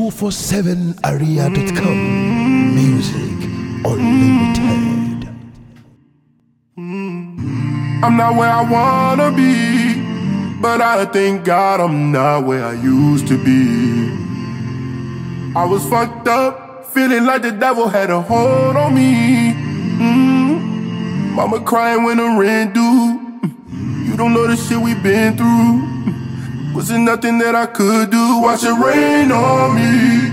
247area.com. Music Unlimited. I'm not where I wanna be, but I thank God I'm not where I used to be. I was fucked up, feeling like the devil had a hold on me. Mama crying when the rent due. You don't know the shit we been through. Was there nothing that I could do? Watch it rain on me.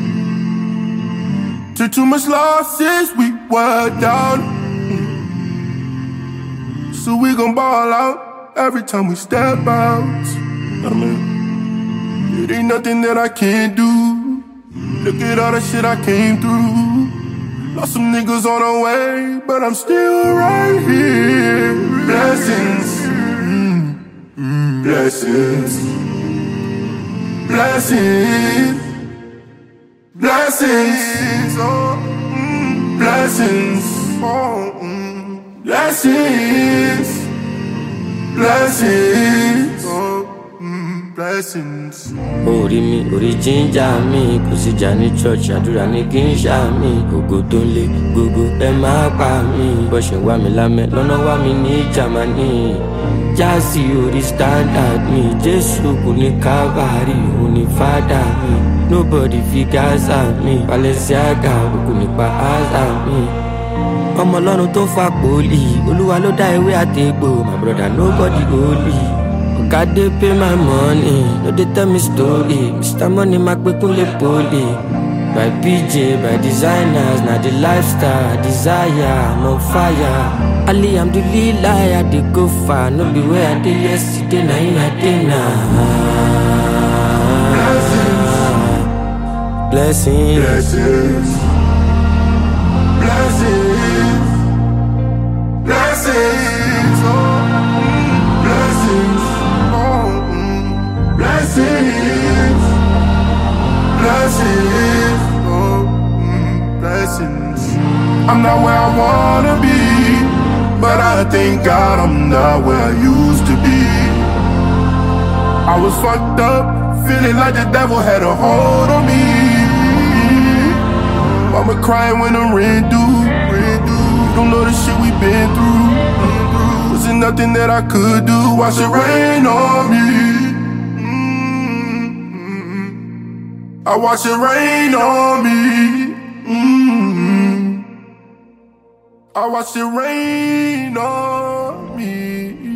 Took too much losses, we were down. So we gon' ball out every time we step out. It ain't nothing that I can't do. Look at all the shit I came through. Lost some niggas on the way, but I'm still right here. Blessings, blessings, blessings, blessings, oh, blessings, oh, blessings, blessings, oh, blessings. Orí mi, orí jíjà mi, kò sí jà ní church, àdúrà ní kí n ṣá mi. Ògo tó ń lé gbogbo ẹ máa pa mí. Bó ṣe wá mi lámẹ́, lọ́nà wá mi ní Jámánì. Jásí orí standard mi, Jésù kò ní Calvary, òun ní fádà mi. Nobody fi Gaza mi, Balenciaga kò ní pa Aza mi. Ọmọ Ọlọ́run tó fà pólì, Olúwa ló dá ewé àtegbò. My brother nobody holy. God they pay my money, no they tell me story. Mr. Money mak pe kunle poli. By PJ, by designers, now the lifestyle, desire, I'm on fire. Ali, I'm the lead liar, they go far. No be where I did yesterday, now in a dinner. Blessings, blessings, blessings, blessings, oh, blessings, oh, blessings, blessings, oh, blessings. I'm not where I wanna be, but I thank God I'm not where I used to be. I was fucked up, feeling like the devil had a hold on me. Mama crying when the rent due. You don't know the shit we been through. Was there nothing that I could do? Watch it rain on me. I watch it rain on me. I watch it rain on me.